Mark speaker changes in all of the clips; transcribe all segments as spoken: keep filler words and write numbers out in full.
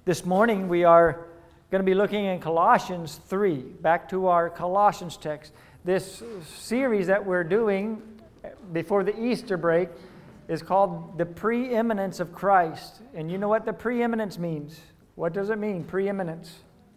Speaker 1: This morning we are going to be looking in Colossians three, back to our Colossians text. This series that we're doing before the Easter break is called The Preeminence of Christ. And you know what the preeminence means? What does it mean, preeminence?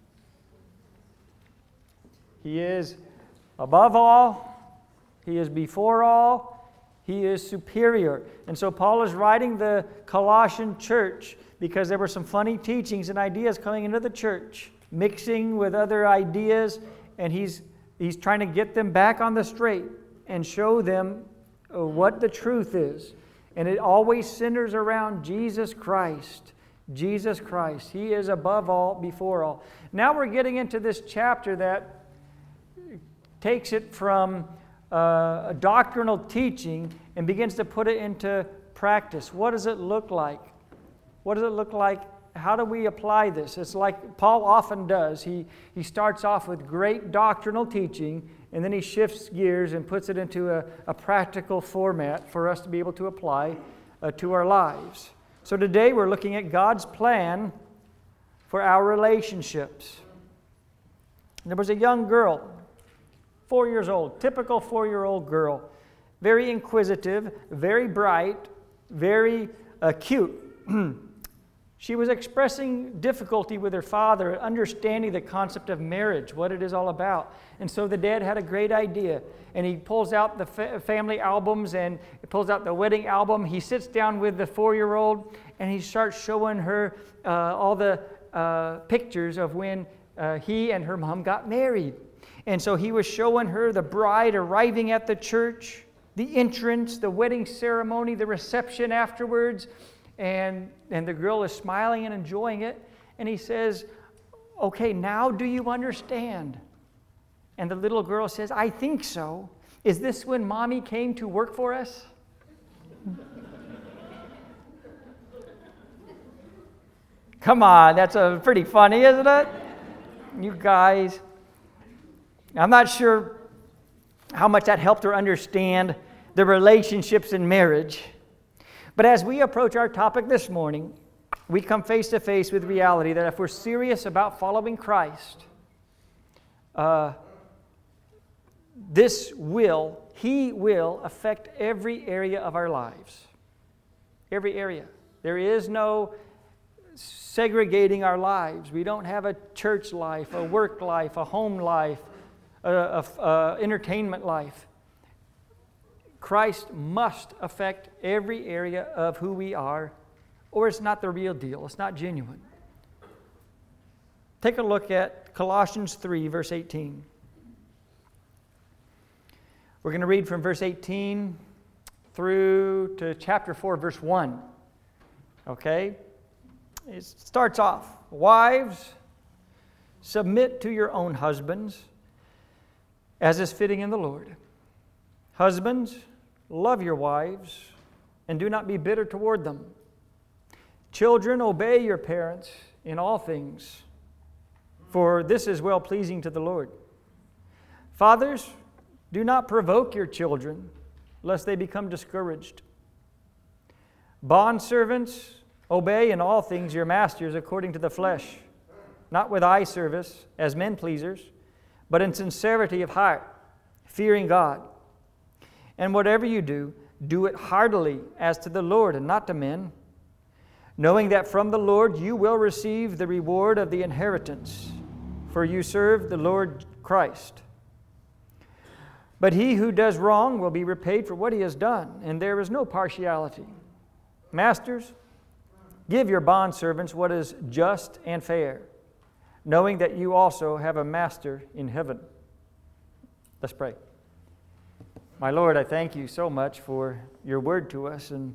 Speaker 1: He is above all. He is before all. He is superior. And so Paul is writing the Colossian church because there were some funny teachings and ideas coming into the church, mixing with other ideas, and he's he's trying to get them back on the straight and show them uh, what the truth is. And it always centers around Jesus Christ. Jesus Christ. He is above all, before all. Now we're getting into this chapter that takes it from uh, a doctrinal teaching and begins to put it into practice. What does it look like? What does it look like? How do we apply this? It's like Paul often does. He, he starts off with great doctrinal teaching, and then he shifts gears and puts it into a, a practical format for us to be able to apply uh, to our lives. So today we're looking at God's plan for our relationships. There was a young girl, four years old, typical four-year-old girl, very inquisitive, very bright, very uh, cute. She was expressing difficulty with her father, understanding the concept of marriage, what it is all about. And so the dad had a great idea. And he pulls out the fa- family albums and pulls out the wedding album. He sits down with the four-year-old and he starts showing her uh, all the uh, pictures of when uh, he and her mom got married. And so he was showing her the bride arriving at the church, the entrance, the wedding ceremony, the reception afterwards. And, and the girl is smiling and enjoying it. And he says, okay, now do you understand? And the little girl says, I think so. Is this when Mommy came to work for us? Come on, that's a pretty funny, isn't it? You guys. I'm not sure how much that helped her understand the relationships in marriage. But as we approach our topic this morning, we come face to face with reality that if we're serious about following Christ, uh, this will, He will affect every area of our lives. Every area. There is no segregating our lives. We don't have a church life, a work life, a home life, a, a, a entertainment life. Christ must affect every area of who we are, or it's not the real deal. It's not genuine. Take a look at Colossians three, verse eighteen. We're going to read from verse eighteen through to chapter four, verse one. Okay? It starts off, wives, submit to your own husbands, as is fitting in the Lord. Husbands, love your wives, and do not be bitter toward them. Children, obey your parents in all things, for this is well-pleasing to the Lord. Fathers, do not provoke your children, lest they become discouraged. Bondservants, obey in all things your masters according to the flesh, not with eye service as men pleasers, but in sincerity of heart, fearing God. And whatever you do, do it heartily as to the Lord and not to men, knowing that from the Lord you will receive the reward of the inheritance, for you serve the Lord Christ. But he who does wrong will be repaid for what he has done, and there is no partiality. Masters, give your bondservants what is just and fair, knowing that you also have a master in heaven. Let's pray. My Lord, I thank you so much for your word to us. And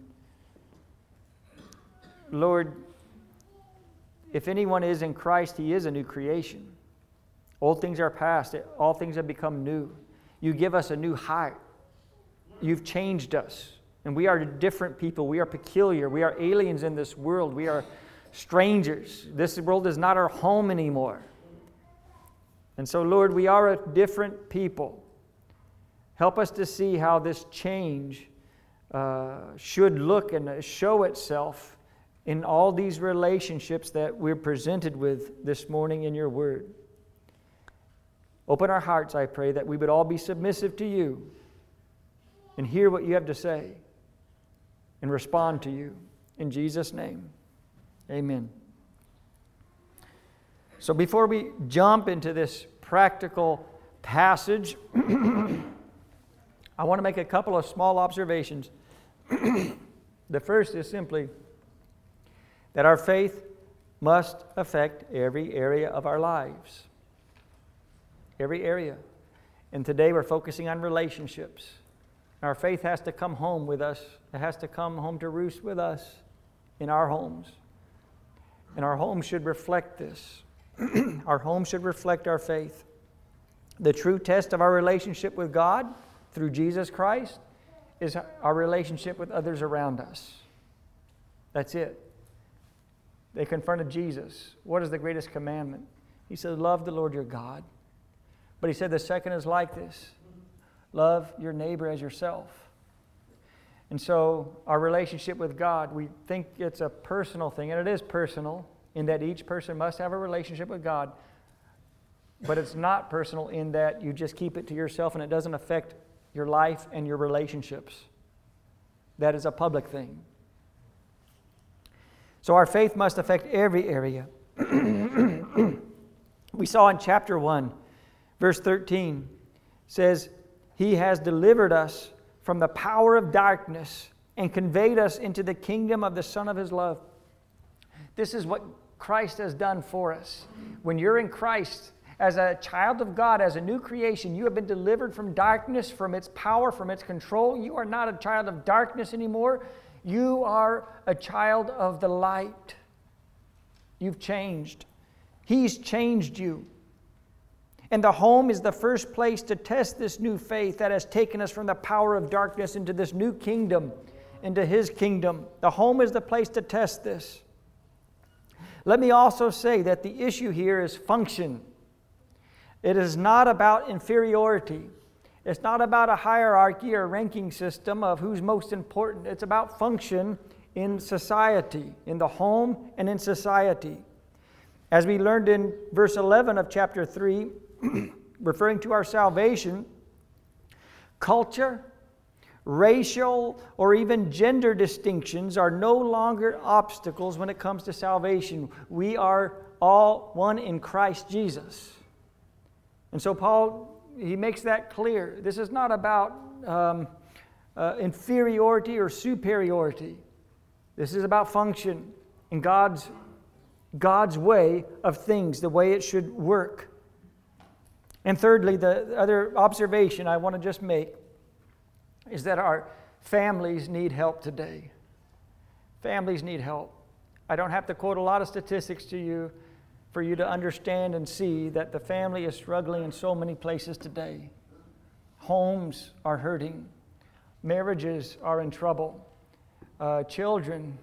Speaker 1: Lord, if anyone is in Christ, he is a new creation. Old things are past. All things have become new. You give us a new heart. You've changed us. And we are different people. We are peculiar. We are aliens in this world. We are strangers. This world is not our home anymore. And so, Lord, we are a different people. Help us to see how this change uh, should look and show itself in all these relationships that we're presented with this morning in your word. Open our hearts, I pray, that we would all be submissive to you and hear what you have to say and respond to you. In Jesus' name, amen. So before we jump into this practical passage, I want to make a couple of small observations. The first is simply that our faith must affect every area of our lives. Every area. And today we're focusing on relationships. Our faith has to come home with us. It has to come home to roost with us in our homes. And our home should reflect this. Our home should reflect our faith. The true test of our relationship with God through Jesus Christ is our relationship with others around us. That's it. They confronted Jesus. What is the greatest commandment? He said, love the Lord your God. But he said the second is like this. Love your neighbor as yourself. And so our relationship with God, we think it's a personal thing, and it is personal in that each person must have a relationship with God. But it's not personal in that you just keep it to yourself and it doesn't affect your life and your relationships. That is a public thing. So our faith must affect every area. We saw in chapter one, verse thirteen, says, He has delivered us from the power of darkness and conveyed us into the kingdom of the Son of His love. This is what Christ has done for us. When you're in Christ, as a child of God, as a new creation, you have been delivered from darkness, from its power, from its control. You are not a child of darkness anymore. You are a child of the light. You've changed. He's changed you. And the home is the first place to test this new faith that has taken us from the power of darkness into this new kingdom, into His kingdom. The home is the place to test this. Let me also say that the issue here is function. It is not about inferiority. It's not about a hierarchy or ranking system of who's most important. It's about function in society, in the home and in society. As we learned in verse eleven of chapter three, referring to our salvation, culture, racial, or even gender distinctions are no longer obstacles when it comes to salvation. We are all one in Christ Jesus. And so Paul, he makes that clear. This is not about um, uh, inferiority or superiority. This is about function in God's, God's way of things, the way it should work. And thirdly, the other observation I want to just make is that our families need help today. Families need help. I don't have to quote a lot of statistics to you for you to understand and see that the family is struggling in so many places today. Homes are hurting. Marriages are in trouble. Uh, children.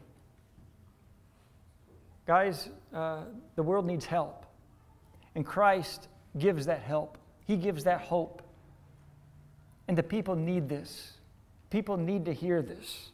Speaker 1: Guys, uh, the world needs help. And Christ gives that help. He gives that hope. And the people need this. People need to hear this.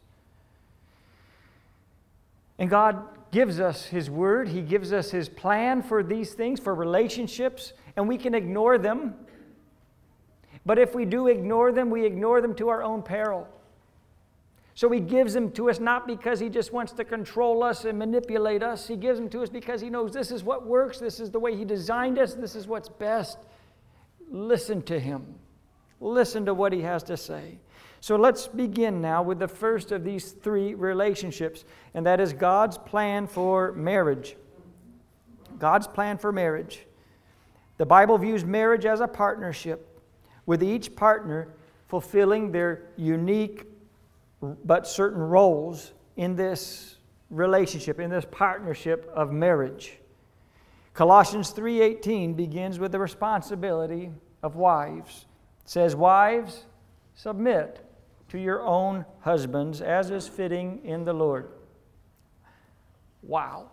Speaker 1: And God gives us His Word. He gives us His plan for these things, for relationships, and we can ignore them. But if we do ignore them, we ignore them to our own peril. So He gives them to us not because He just wants to control us and manipulate us. He gives them to us because He knows this is what works, this is the way He designed us, this is what's best. Listen to Him. Listen to what He has to say. So let's begin now with the first of these three relationships, and that is God's plan for marriage. God's plan for marriage. The Bible views marriage as a partnership, with each partner fulfilling their unique but certain roles in this relationship, in this partnership of marriage. Colossians three eighteen begins with the responsibility of wives. It says, "Wives, submit to your own husbands as is fitting in the Lord." Wow.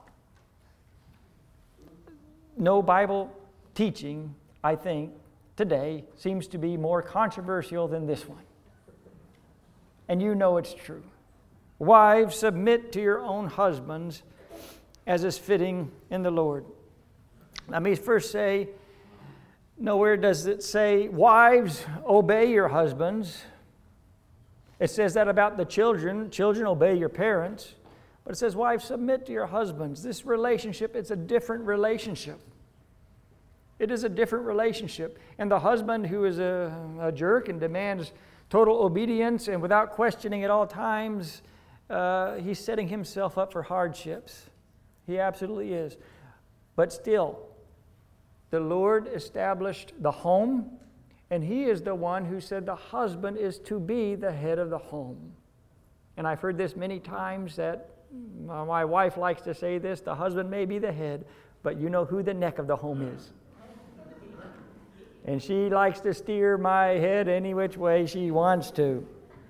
Speaker 1: No Bible teaching, I think, today seems to be more controversial than this one. And you know it's true. Wives, submit to your own husbands as is fitting in the Lord. Let me first say, nowhere does it say, wives, obey your husbands. It says that about the children. Children, obey your parents. But it says, wives, submit to your husbands. This relationship, it's a different relationship. It is a different relationship. And the husband who is a, a jerk and demands total obedience and without questioning at all times, uh, he's setting himself up for hardships. He absolutely is. But still, the Lord established the home, and He is the one who said the husband is to be the head of the home. And I've heard this many times that my wife likes to say this, the husband may be the head, but you know who the neck of the home is. And she likes to steer my head any which way she wants to.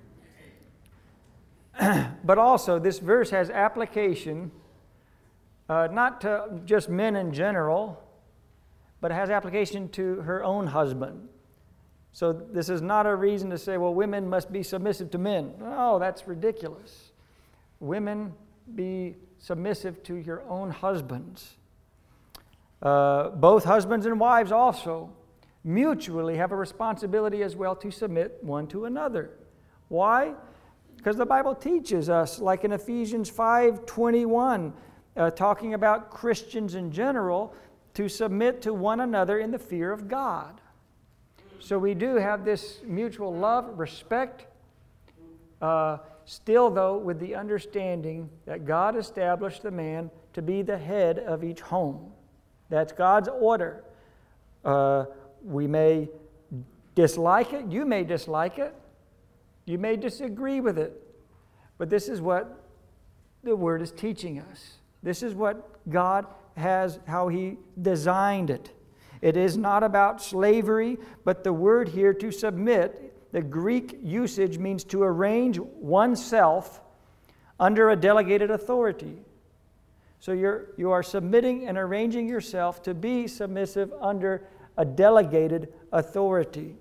Speaker 1: But also, this verse has application, uh, not to just men in general, but it has application to her own husband. So this is not a reason to say, well, women must be submissive to men. No, that's ridiculous. Women, be submissive to your own husbands. Uh, both husbands and wives also mutually have a responsibility as well to submit one to another. Why? Because the Bible teaches us, like in Ephesians five twenty-one, uh, talking about Christians in general, to submit to one another in the fear of God. So we do have this mutual love, respect, uh, still though with the understanding that God established the man to be the head of each home. That's God's order. Uh, we may dislike it, you may dislike it, you may disagree with it, but this is what the Word is teaching us. This is what God has, how He designed it. It is not about slavery, but the word here to submit, the Greek usage means to arrange oneself under a delegated authority. So you're, you are submitting and arranging yourself to be submissive under a delegated authority.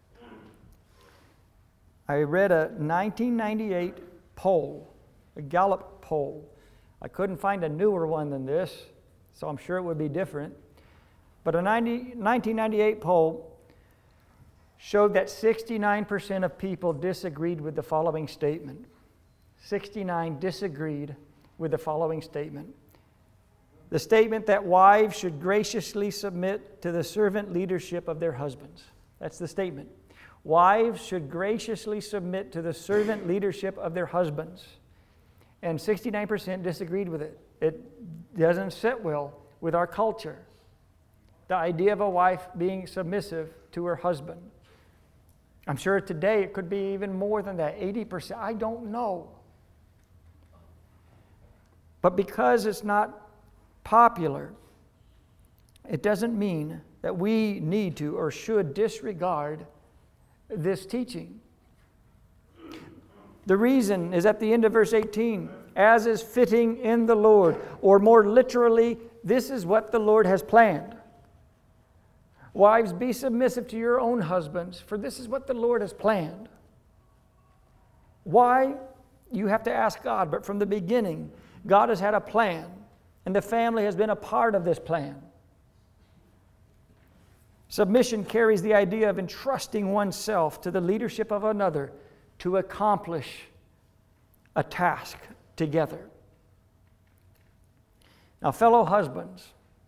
Speaker 1: I read a nineteen ninety-eight poll, a Gallup poll. I couldn't find a newer one than this, so I'm sure it would be different. But a nineteen ninety-eight poll showed that sixty-nine percent of people disagreed with the following statement. sixty-nine disagreed with the following statement. The statement that wives should graciously submit to the servant leadership of their husbands. That's the statement. Wives should graciously submit to the servant leadership of their husbands. And sixty-nine percent disagreed with it. It doesn't sit well with our culture. The idea of a wife being submissive to her husband. I'm sure today it could be even more than that, eighty percent. I don't know. But because it's not popular, it doesn't mean that we need to or should disregard this teaching. The reason is at the end of verse eighteen, as is fitting in the Lord, or more literally, this is what the Lord has planned. Wives, be submissive to your own husbands, for this is what the Lord has planned. Why? You have to ask God, but from the beginning, God has had a plan, and the family has been a part of this plan. Submission carries the idea of entrusting oneself to the leadership of another to accomplish a task together. Now, fellow husbands,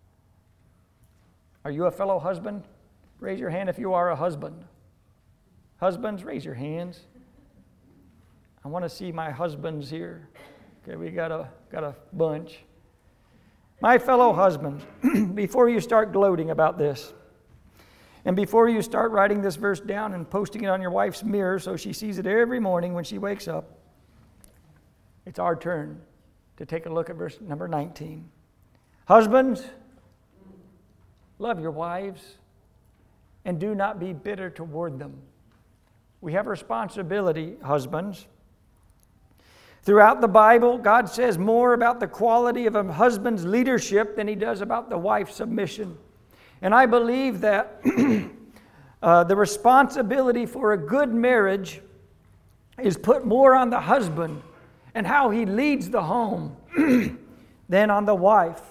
Speaker 1: are you a fellow husband? Raise your hand if you are a husband. Husbands, raise your hands. I want to see my husbands here. Okay, we got a got a bunch. My fellow husbands, before you start gloating about this, and before you start writing this verse down and posting it on your wife's mirror so she sees it every morning when she wakes up, it's our turn to take a look at verse number nineteen. Husbands, love your wives and do not be bitter toward them. We have a responsibility, husbands. Throughout the Bible, God says more about the quality of a husband's leadership than He does about the wife's submission. And I believe that uh, the responsibility for a good marriage is put more on the husband and how he leads the home than on the wife.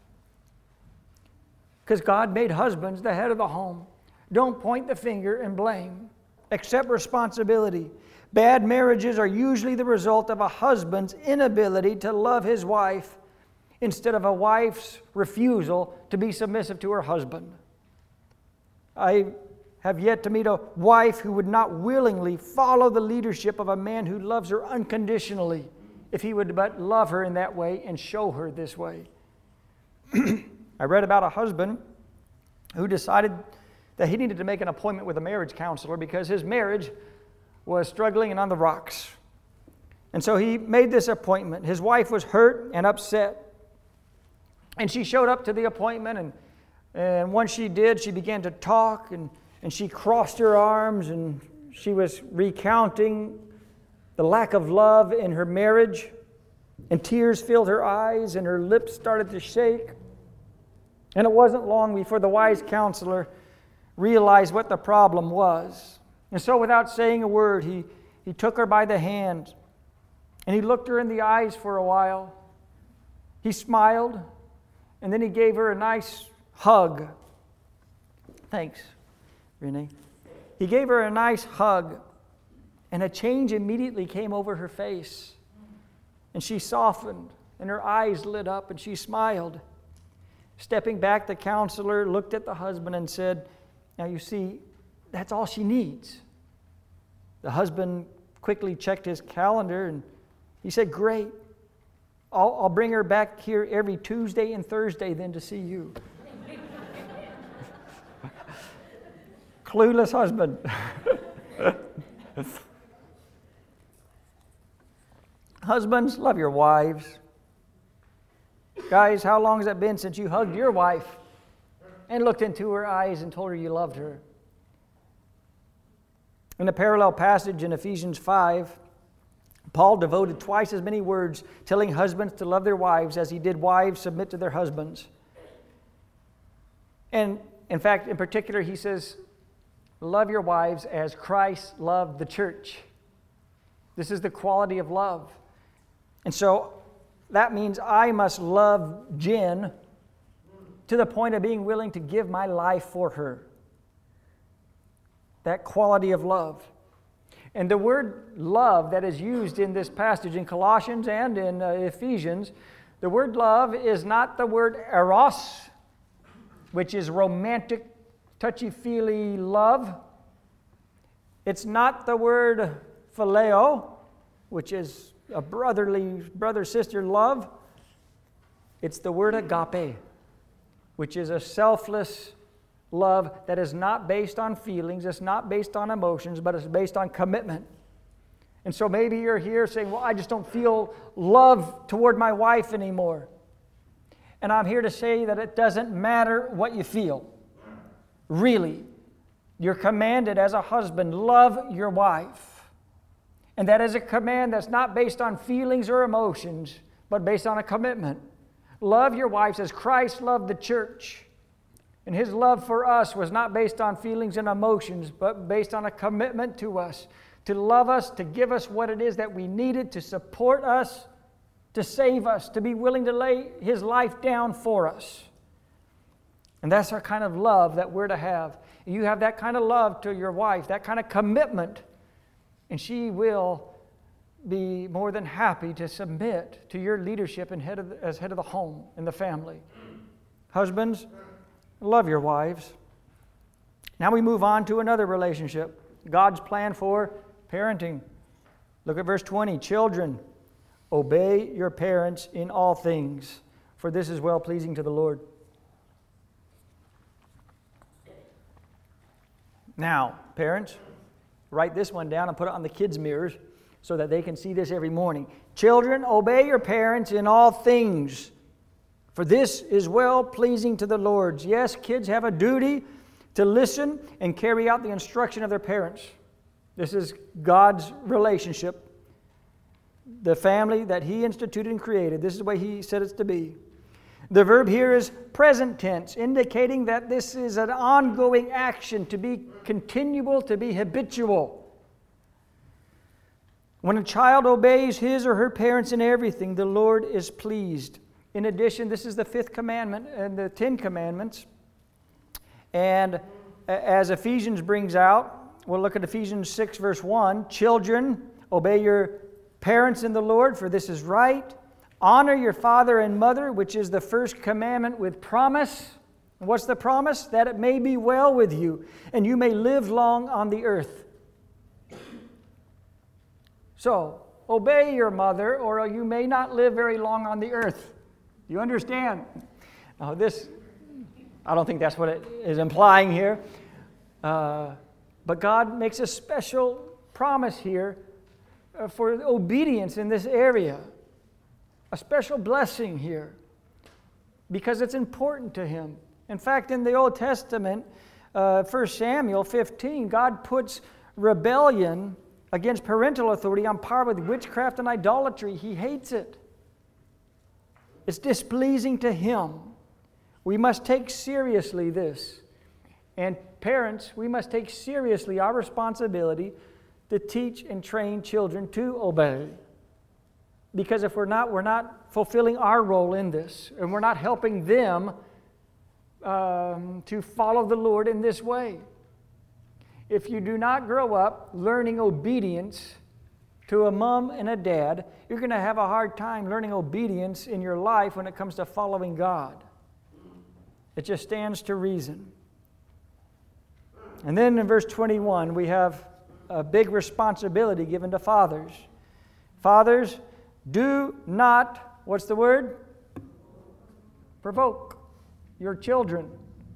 Speaker 1: Because God made husbands the head of the home. Don't point the finger and blame. Accept responsibility. Bad marriages are usually the result of a husband's inability to love his wife instead of a wife's refusal to be submissive to her husband. I have yet to meet a wife who would not willingly follow the leadership of a man who loves her unconditionally, if he would but love her in that way and show her this way. I read about a husband who decided that he needed to make an appointment with a marriage counselor because his marriage was struggling and on the rocks. And so he made this appointment. His wife was hurt and upset. And she showed up to the appointment, and, and once she did, she began to talk, and, and she crossed her arms, and she was recounting the lack of love in her marriage, and tears filled her eyes, and her lips started to shake. And it wasn't long before the wise counselor realized what the problem was. And so without saying a word, he, he took her by the hand, and he looked her in the eyes for a while. He smiled, and then he gave her a nice hug. Thanks, Renee. He gave her a nice hug, and a change immediately came over her face. And she softened, and her eyes lit up, and she smiled. Stepping back, the counselor looked at the husband and said, "Now you see, that's all she needs." The husband quickly checked his calendar, and he said, "Great. I'll, I'll bring her back here every Tuesday and Thursday then to see you." Clueless husband. Husbands, love your wives. Guys, how long has it been since you hugged your wife and looked into her eyes and told her you loved her? In a parallel passage in Ephesians five, Paul devoted twice as many words telling husbands to love their wives as he did wives submit to their husbands. And in fact, in particular, he says, love your wives as Christ loved the church. This is the quality of love. And so that means I must love Jen to the point of being willing to give my life for her. That quality of love. And the word love that is used in this passage in Colossians and in uh, Ephesians, the word love is not the word eros, which is romantic, touchy-feely love. It's not the word phileo, which is a brotherly, brother-sister love. It's the word agape, which is a selfless love that is not based on feelings, it's not based on emotions, but it's based on commitment. And so maybe you're here saying, well, I just don't feel love toward my wife anymore. And I'm here to say that it doesn't matter what you feel. Really, you're commanded as a husband, love your wife. And that is a command that's not based on feelings or emotions, but based on a commitment. Love your wives as Christ loved the church. And his love for us was not based on feelings and emotions, but based on a commitment to us, to love us, to give us what it is that we needed, to support us, to save us, to be willing to lay his life down for us. And that's our kind of love that we're to have. You have that kind of love to your wife, that kind of commitment, and she will be more than happy to submit to your leadership and head of the, as head of the home and the family. Husbands, love your wives. Now we move on to another relationship, God's plan for parenting. Look at verse twenty. Children, obey your parents in all things, for this is well-pleasing to the Lord. Now, parents, write this one down and put it on the kids' mirrors so that they can see this every morning. Children, obey your parents in all things, for this is well-pleasing to the Lord. Yes, kids have a duty to listen and carry out the instruction of their parents. This is God's relationship. The family that he instituted and created. This is the way he said it's to be. The verb here is present tense, indicating that this is an ongoing action, to be continual, to be habitual. When a child obeys his or her parents in everything, the Lord is pleased. In addition, this is the fifth commandment and the Ten Commandments. And as Ephesians brings out, we'll look at Ephesians six, verse one. Children, obey your parents in the Lord, for this is right. Honor your father and mother, which is the first commandment with promise. And what's the promise? That it may be well with you, and you may live long on the earth. So, obey your mother, or you may not live very long on the earth. You understand? Now, this, I don't think that's what it is implying here. Uh, but God makes a special promise here uh, for obedience in this area. A special blessing here. Because it's important to Him. In fact, in the Old Testament, uh, First Samuel fifteen, God puts rebellion against parental authority on par with witchcraft and idolatry. He hates it. It's displeasing to Him. We must take seriously this. And parents, we must take seriously our responsibility to teach and train children to obey. Because if we're not, we're not fulfilling our role in this. And we're not helping them um, to follow the Lord in this way. If you do not grow up learning obedience to a mom and a dad, you're going to have a hard time learning obedience in your life when it comes to following God. It just stands to reason. And then in verse twenty-one, we have a big responsibility given to fathers. Fathers, do not, what's the word? Provoke your children,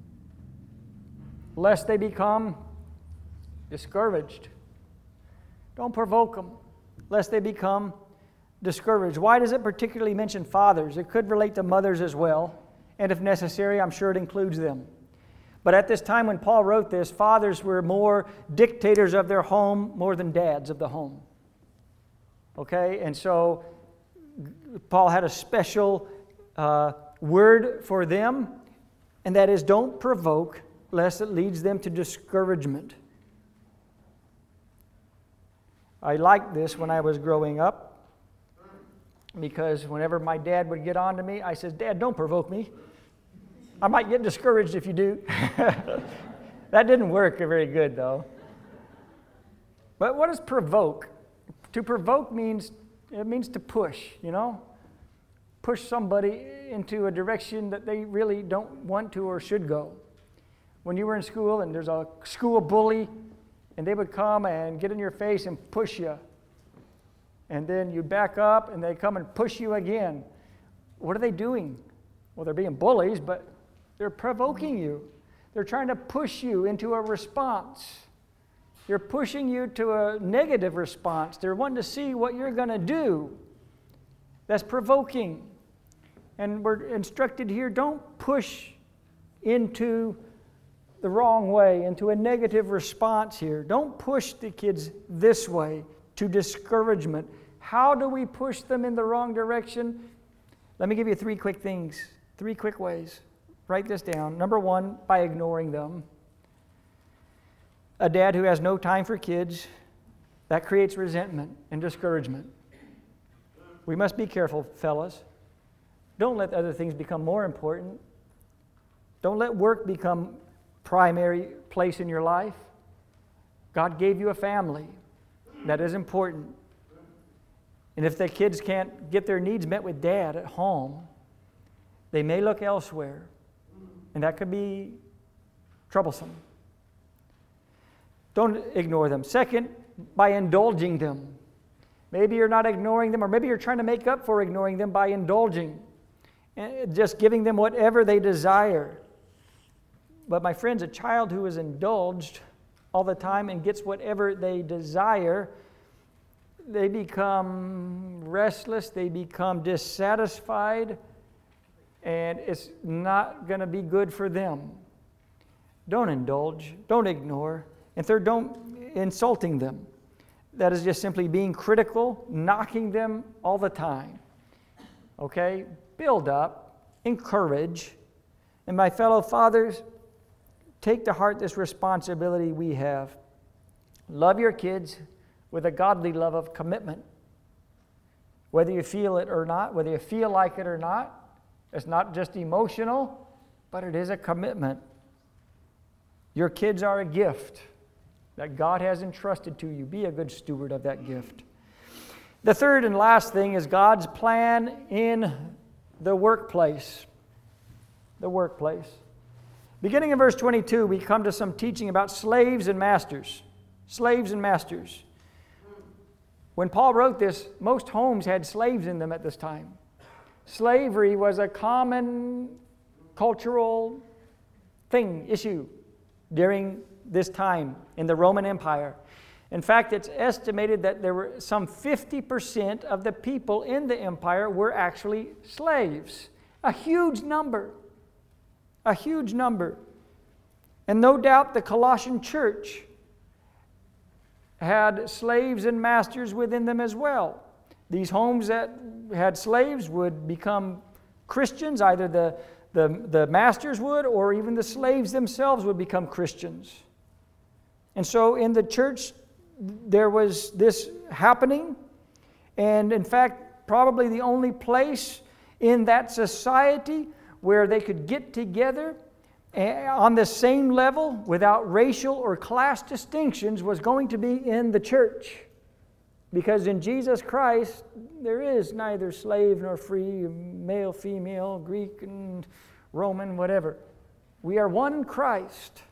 Speaker 1: lest they become discouraged. Don't provoke them, lest they become discouraged. Why does it particularly mention fathers? It could relate to mothers as well, and if necessary, I'm sure it includes them. But at this time when Paul wrote this, fathers were more dictators of their home more than dads of the home. Okay, and so Paul had a special uh, word for them, and that is, don't provoke, lest it leads them to discouragement. I liked this when I was growing up, because whenever my dad would get on to me, I said, Dad, don't provoke me. I might get discouraged if you do. That didn't work very good, though. But what does provoke? To provoke means, it means to push, you know? Push somebody into a direction that they really don't want to or should go. When you were in school and there's a school bully, and they would come and get in your face and push you. And then you back up and they come and push you again. What are they doing? Well, they're being bullies, but they're provoking you. They're trying to push you into a response. They're pushing you to a negative response. They're wanting to see what you're going to do. That's provoking. And we're instructed here, don't push into the wrong way, into a negative response here. Don't push the kids this way to discouragement. How do we push them in the wrong direction? Let me give you three quick things, three quick ways. Write this down. Number one, by ignoring them. A dad who has no time for kids, that creates resentment and discouragement. We must be careful, fellas. Don't let other things become more important. Don't let work become primary place in your life. God gave you a family. That is important. And if the kids can't get their needs met with dad at home, they may look elsewhere. And that could be troublesome. Don't ignore them. Second, by indulging them. Maybe you're not ignoring them, or maybe you're trying to make up for ignoring them by indulging. And just giving them whatever they desire. But my friends, a child who is indulged all the time and gets whatever they desire, they become restless, they become dissatisfied, and it's not going to be good for them. Don't indulge, don't ignore. And third, don't insulting them. That is just simply being critical, knocking them all the time. Okay? Build up, encourage. And my fellow fathers, take to heart this responsibility we have. Love your kids with a godly love of commitment. Whether you feel it or not, whether you feel like it or not, It's not just emotional, but it is a commitment. Your kids are a gift that God has entrusted to you. Be a good steward of that gift. The third and last thing is God's plan in the workplace. The workplace. Beginning in verse twenty-two, we come to some teaching about slaves and masters. Slaves and masters. When Paul wrote this, most homes had slaves in them at this time. Slavery was a common cultural thing, issue during this time in the Roman Empire. In fact, it's estimated that there were some fifty percent of the people in the empire were actually slaves. A huge number. A huge number. And no doubt the Colossian church had slaves and masters within them as well. These homes that had slaves would become Christians. Either the, the, the masters would, or even the slaves themselves would become Christians. And so in the church, there was this happening. And in fact, probably the only place in that society where they could get together on the same level without racial or class distinctions was going to be in the church. Because in Jesus Christ, there is neither slave nor free, male, female, Greek and Roman, whatever. We are one in Christ.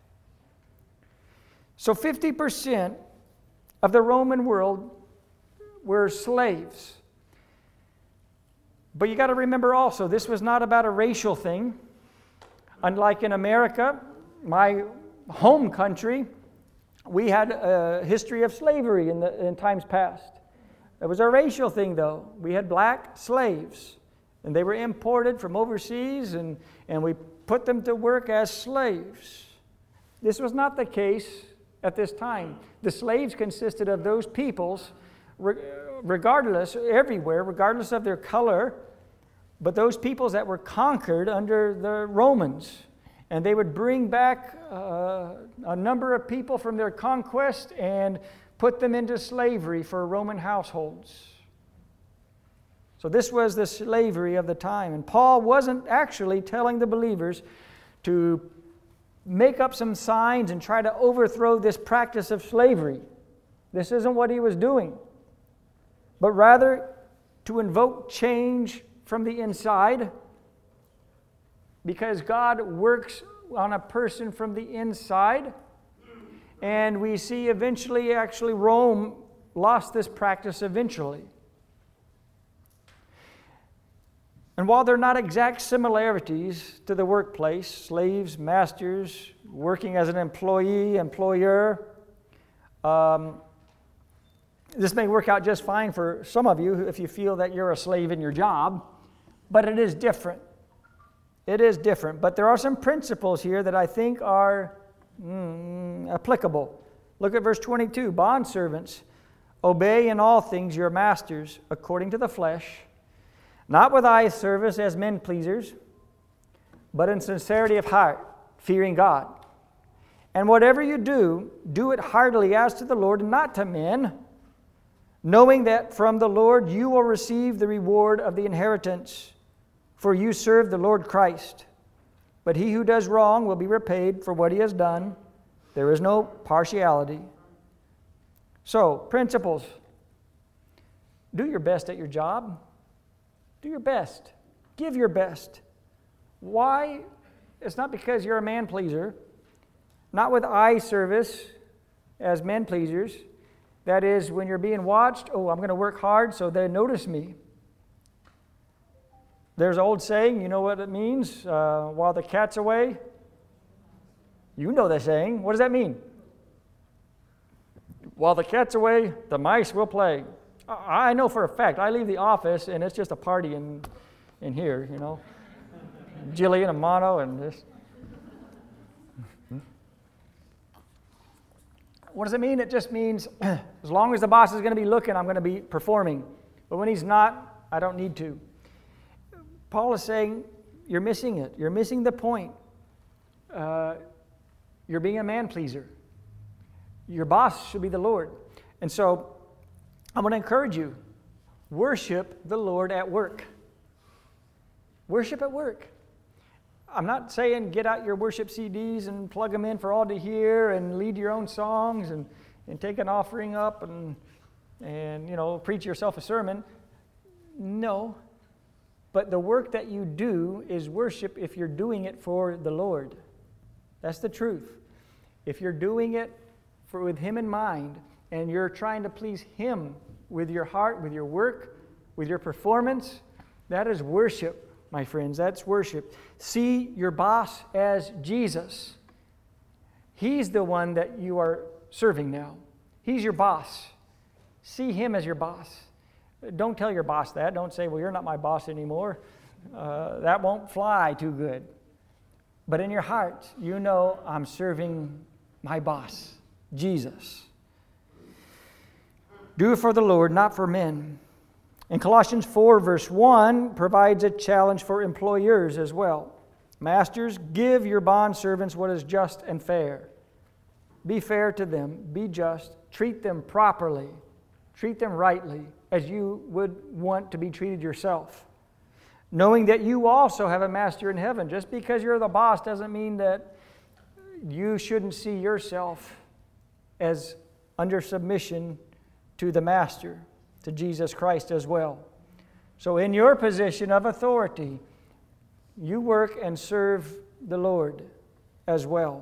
Speaker 1: So fifty percent of the Roman world were slaves. But you got to remember also, this was not about a racial thing. Unlike in America, my home country, we had a history of slavery in, the, in times past. It was a racial thing, though. We had black slaves, and they were imported from overseas, and, and we put them to work as slaves. This was not the case at this time. The slaves consisted of those peoples, regardless, everywhere, regardless of their color, but those peoples that were conquered under the Romans. And they would bring back uh, a number of people from their conquest and put them into slavery for Roman households. So this was the slavery of the time. And Paul wasn't actually telling the believers to make up some signs and try to overthrow this practice of slavery. This isn't what he was doing. But rather to invoke change from the inside, because God works on a person from the inside. And we see eventually, actually, Rome lost this practice eventually. And while there are not exact similarities to the workplace, slaves, masters, working as an employee, employer, um, this may work out just fine for some of you if you feel that you're a slave in your job, but it is different. It is different. But there are some principles here that I think are mm, applicable. Look at verse twenty-two. Bondservants, obey in all things your masters according to the flesh, not with eye service as men pleasers, but in sincerity of heart, fearing God. And whatever you do, do it heartily as to the Lord and not to men, knowing that from the Lord you will receive the reward of the inheritance. For you serve the Lord Christ. But he who does wrong will be repaid for what he has done. There is no partiality. So, principles. Do your best at your job. Do your best. Give your best. Why? It's not because you're a man pleaser. Not with eye service as men pleasers. That is, when you're being watched, oh, I'm going to work hard so they notice me. There's an old saying, you know what it means? Uh, while the cat's away. You know the saying. What does that mean? While the cat's away, the mice will play. I know for a fact. I leave the office and it's just a party in, in here, you know. Jillian and Mono and this. What does it mean? It just means as long as the boss is going to be looking, I'm going to be performing. But when he's not, I don't need to. Paul is saying, you're missing it. You're missing the point. Uh, you're being a man pleaser. Your boss should be the Lord. And so, I'm going to encourage you, worship the Lord at work. Worship at work. I'm not saying get out your worship C Ds and plug them in for all to hear and lead your own songs and, and take an offering up and, and, you know, preach yourself a sermon. No. But the work that you do is worship if you're doing it for the Lord. That's the truth. If you're doing it for, with Him in mind, and you're trying to please Him with your heart, with your work, with your performance, that is worship, my friends. That's worship. See your boss as Jesus. He's the one that you are serving now. He's your boss. See Him as your boss. Don't tell your boss that. Don't say, well, you're not my boss anymore. Uh, that won't fly too good. But in your heart, you know I'm serving my boss, Jesus. Do it for the Lord, not for men. And Colossians four, verse one, provides a challenge for employers as well. Masters, give your bondservants what is just and fair. Be fair to them. Be just. Treat them properly. Treat them rightly, as you would want to be treated yourself. Knowing that you also have a master in heaven. Just because you're the boss doesn't mean that you shouldn't see yourself as under submission to the master, to Jesus Christ as well. So in your position of authority, you work and serve the Lord as well.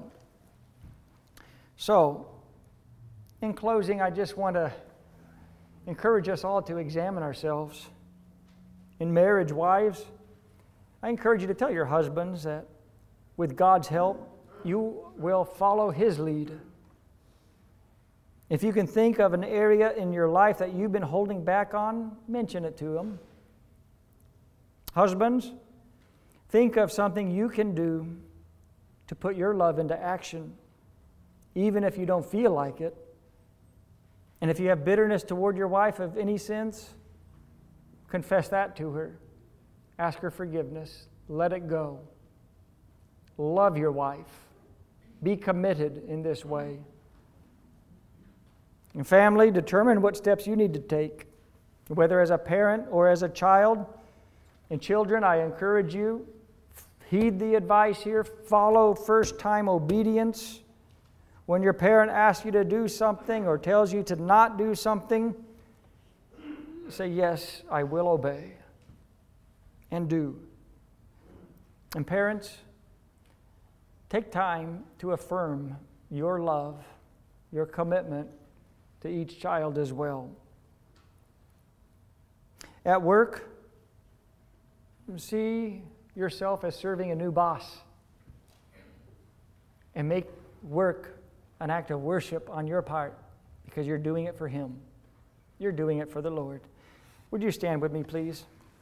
Speaker 1: So, in closing, I just want to encourage us all to examine ourselves. In marriage, wives, I encourage you to tell your husbands that with God's help, you will follow His lead. If you can think of an area in your life that you've been holding back on, mention it to them. Husbands, think of something you can do to put your love into action, even if you don't feel like it. And if you have bitterness toward your wife of any sins, confess that to her. Ask her forgiveness. Let it go. Love your wife. Be committed in this way. And family, determine what steps you need to take, whether as a parent or as a child. And children, I encourage you, heed the advice here. Follow first-time obedience. When your parent asks you to do something or tells you to not do something, say, yes, I will obey, and do. And parents, take time to affirm your love, your commitment to each child as well. At work, see yourself as serving a new boss, and make work an act of worship on your part, because you're doing it for Him. You're doing it for the Lord. Would you stand with me, please?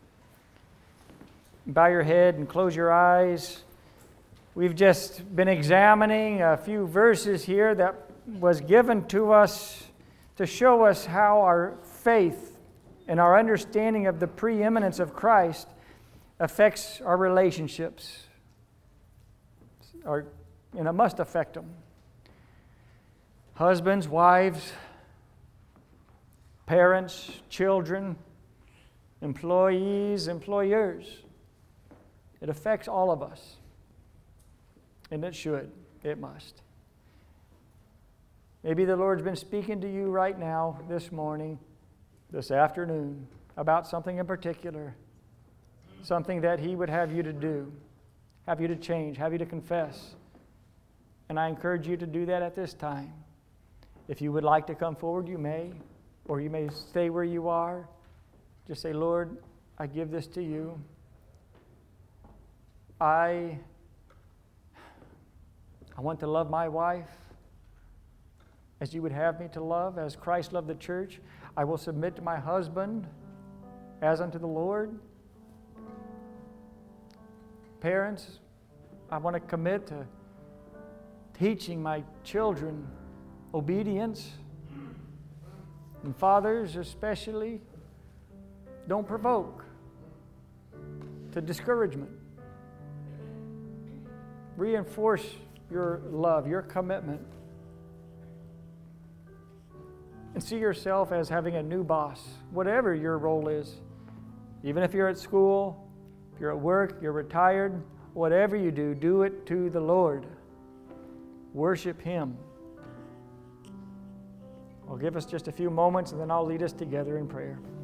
Speaker 1: Bow your head and close your eyes. We've just been examining a few verses here that was given to us to show us how our faith and our understanding of the preeminence of Christ affects our relationships, or, and it must affect them. Husbands, wives, parents, children, employees, employers. It affects all of us. And it should. It must. Maybe the Lord's been speaking to you right now, this morning, this afternoon, about something in particular. Something that He would have you to do, have you to change, have you to confess. And I encourage you to do that at this time. If you would like to come forward, you may, or you may stay where you are. Just say, Lord, I give this to you. I, I want to love my wife as you would have me to love, as Christ loved the church. I will submit to my husband as unto the Lord. Parents, I want to commit to teaching my children obedience. And fathers especially, don't provoke to discouragement. Reinforce your love, your commitment. And see yourself as having a new boss, whatever your role is. Even if you're at school, If you're at work, you're retired, whatever you do, do it to the Lord. Worship Him. I'll give us just a few moments and then I'll lead us together in prayer.